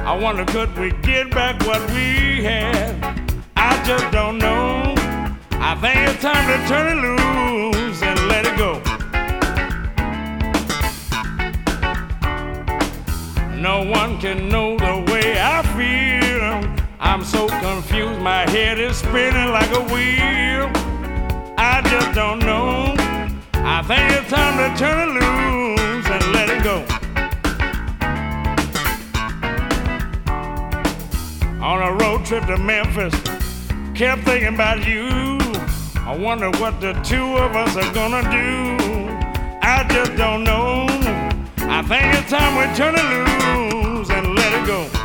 I wonder could we get back what we had? I just don't know. I think it's time to turn it loose and let it go. No one can know the way I feel. I'm so confused, my head is spinning like a wheel. I just don't know. I think it's time to turn it loose and let it go. On a road trip to Memphis, kept thinking about you. I wonder what the two of us are gonna do. I just don't know. I think it's time we turn it loose and let it go.